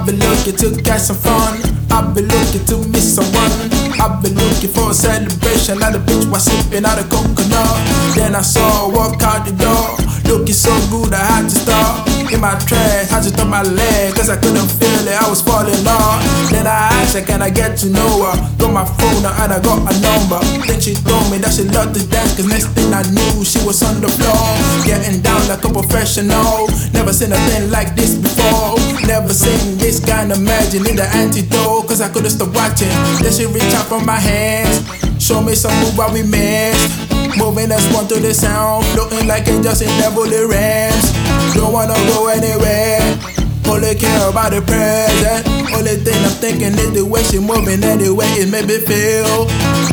been looking to catch some fun. I've been looking to meet someone. I've been looking for a celebration. Now the bitch was sipping out a coconut. Then I saw her walk out the door, looking so good I had to stop. In my trash, I just threw my leg, cause I couldn't feel it, I was falling off. Then I asked her, can I get to know her? Got my phone out and I got a number. Then she told me that she loved to dance, cause next thing I knew, she was on the floor, getting down like a professional. Never seen a thing like this before. Never seen this kind of magic in the antidote, cause I couldn't stop watching. Then she reached out for my hands, show me some move while we missed. Moving us one to the sound, floating like angels in heavenly realms. Don't wanna go anywhere, only care about the present. Only thing I'm thinking is the way she moving, anyway it made me feel.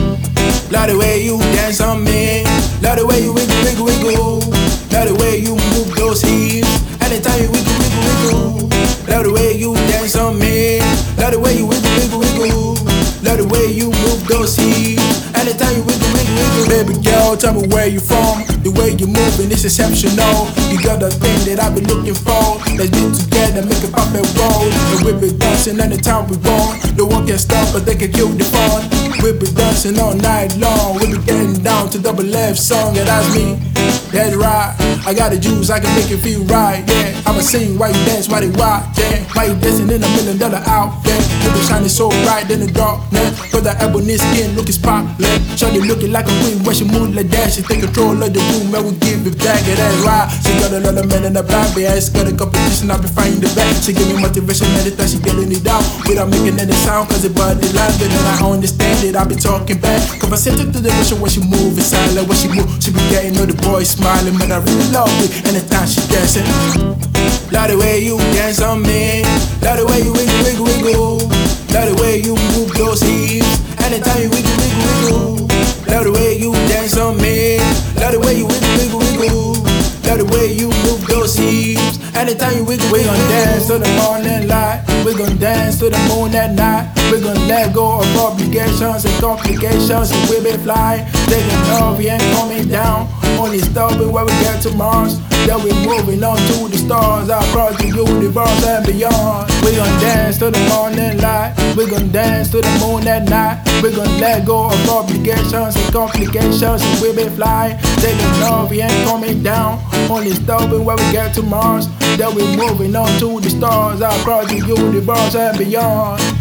Love the way you dance on me, love the way you wiggle, wiggle, wiggle. Love the way you move those hips, anytime you wiggle, wiggle, wiggle. Love the way you dance on me, love the way you wiggle, wiggle, wiggle. Love the way you move those hips, anytime you wiggle, wiggle, wiggle. Baby girl, tell me where you from. The way you moving is exceptional. You got the thing that I've been looking for. Let's be together, make a pop and roll. And we'll be dancing anytime we want. No one can stop, but they can kill the fun. We'll be dancing all night long. We'll be getting down to Double F song, and that's me. That's right. I got the juice, I can make it feel right. Yeah, I'ma sing while you dance, while they rock. Yeah, while you dancing in $1 million outfit. You be shining so bright in the darkness. Got that ebony skin looking spotless. Shawty looking like a queen when she move like that. She take control of the room and we give it back. Yeah, that's right. She got a lot of men in the back, but yeah, it's got a competition. I be finding the back. She give me motivation every time she getting it down without making any sound, cause the body language and I understand it. I be talking back. Conversation to the motion when she move, it's silent when she move. She be getting all the boys smiling, but I really love it anytime she dancing. Love the way you dance on me, love the way you wiggle, wiggle, wiggle. Love the way you move those hips, anytime you wiggle, wiggle, wiggle. Love the way you dance on me, love the way you wiggle, wiggle, wiggle. Love the way you move those hips, anytime you wiggle. We gon' dance to the morning light, we gon' dance to the moon at night. We gon' let go of obligations and complications, and we be flying. Taking off, we ain't coming down, only stopping when we get to Mars. Then we moving on to the stars, across the universe and beyond. We gon' dance to the morning light, we gon' dance to the moon at night. We gon' let go of obligations and complications, and we be flying. Taking off, we ain't coming down, only stopping when we get to Mars. Then we moving on to the stars, across the universe and beyond.